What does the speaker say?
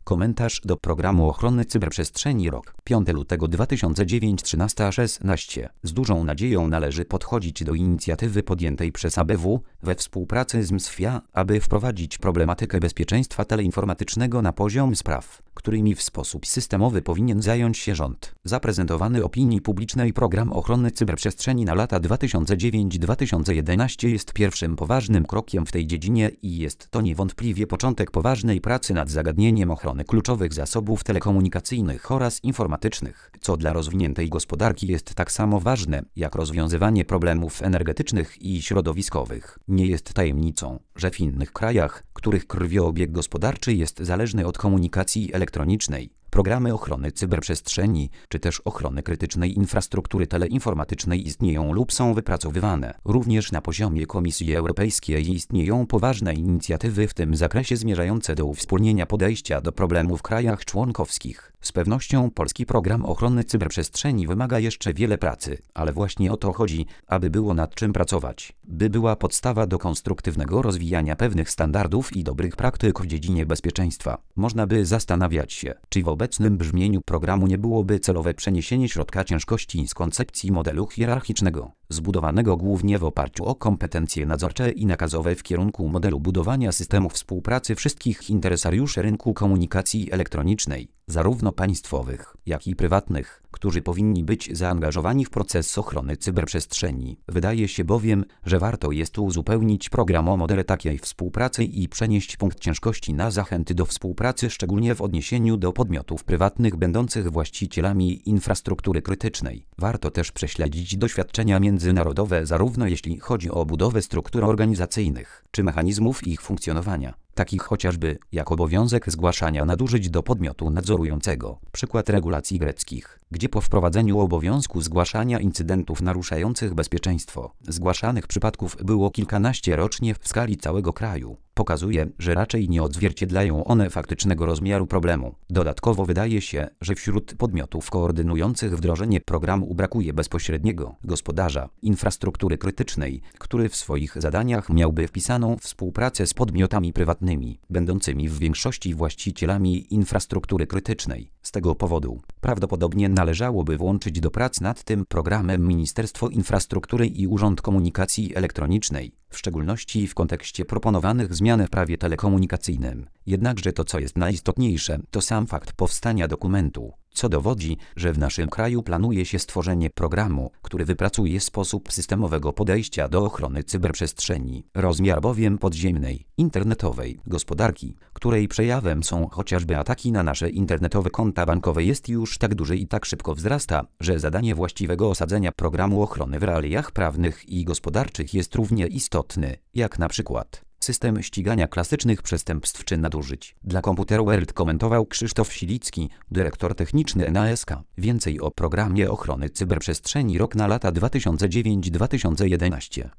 Komentarz do programu ochrony cyberprzestrzeni rok 5 lutego 2009 13:16. Z dużą nadzieją należy podchodzić do inicjatywy podjętej przez ABW we współpracy z MSWiA, aby wprowadzić problematykę bezpieczeństwa teleinformatycznego na poziom spraw, którymi w sposób systemowy powinien zająć się rząd. Zaprezentowany opinii publicznej program ochrony cyberprzestrzeni na lata 2009-2011 jest pierwszym poważnym krokiem w tej dziedzinie i jest to niewątpliwie początek poważnej pracy nad zagadnieniem ochrony kluczowych zasobów telekomunikacyjnych oraz informatycznych, co dla rozwiniętej gospodarki jest tak samo ważne, jak rozwiązywanie problemów energetycznych i środowiskowych. Nie jest tajemnicą, że w innych krajach, których krwiobieg gospodarczy jest zależny od komunikacji elektronicznej, programy ochrony cyberprzestrzeni, czy też ochrony krytycznej infrastruktury teleinformatycznej istnieją lub są wypracowywane. Również na poziomie Komisji Europejskiej istnieją poważne inicjatywy w tym zakresie zmierzające do uwspólnienia podejścia do problemu w krajach członkowskich. Z pewnością polski program ochrony cyberprzestrzeni wymaga jeszcze wiele pracy, ale właśnie o to chodzi, aby było nad czym pracować, by była podstawa do konstruktywnego rozwijania pewnych standardów i dobrych praktyk w dziedzinie bezpieczeństwa. Można by zastanawiać się, czy w obecnym brzmieniu programu nie byłoby celowe przeniesienie środka ciężkości z koncepcji modelu hierarchicznego, zbudowanego głównie w oparciu o kompetencje nadzorcze i nakazowe w kierunku modelu budowania systemów współpracy wszystkich interesariuszy rynku komunikacji elektronicznej, zarówno państwowych, jak i prywatnych, którzy powinni być zaangażowani w proces ochrony cyberprzestrzeni. Wydaje się bowiem, że warto jest uzupełnić program o modele takiej współpracy i przenieść punkt ciężkości na zachęty do współpracy, szczególnie w odniesieniu do podmiotów prywatnych będących właścicielami infrastruktury krytycznej. Warto też prześledzić doświadczenia międzynarodowe, zarówno jeśli chodzi o budowę struktur organizacyjnych, czy mechanizmów ich funkcjonowania, takich chociażby jak obowiązek zgłaszania nadużyć do podmiotu nadzorującego. Przykład regulacji greckich, gdzie po wprowadzeniu obowiązku zgłaszania incydentów naruszających bezpieczeństwo, zgłaszanych przypadków było kilkanaście rocznie w skali całego kraju, pokazuje, że raczej nie odzwierciedlają one faktycznego rozmiaru problemu. Dodatkowo wydaje się, że wśród podmiotów koordynujących wdrożenie programu brakuje bezpośredniego gospodarza infrastruktury krytycznej, który w swoich zadaniach miałby wpisaną współpracę z podmiotami prywatnymi, będącymi w większości właścicielami infrastruktury krytycznej. Z tego powodu prawdopodobnie należałoby włączyć do prac nad tym programem Ministerstwo Infrastruktury i Urząd Komunikacji Elektronicznej, w szczególności w kontekście proponowanych zmian w prawie telekomunikacyjnym. Jednakże to, co jest najistotniejsze, to sam fakt powstania dokumentu, co dowodzi, że w naszym kraju planuje się stworzenie programu, który wypracuje sposób systemowego podejścia do ochrony cyberprzestrzeni. Rozmiar bowiem podziemnej, internetowej gospodarki, której przejawem są chociażby ataki na nasze internetowe konta bankowe, jest już tak duży i tak szybko wzrasta, że zadanie właściwego osadzenia programu ochrony w realiach prawnych i gospodarczych jest równie istotne, jak na przykład system ścigania klasycznych przestępstw czy nadużyć. Dla Computer World komentował Krzysztof Silicki, dyrektor techniczny NASK. Więcej o programie ochrony cyberprzestrzeni rok na lata 2009-2011.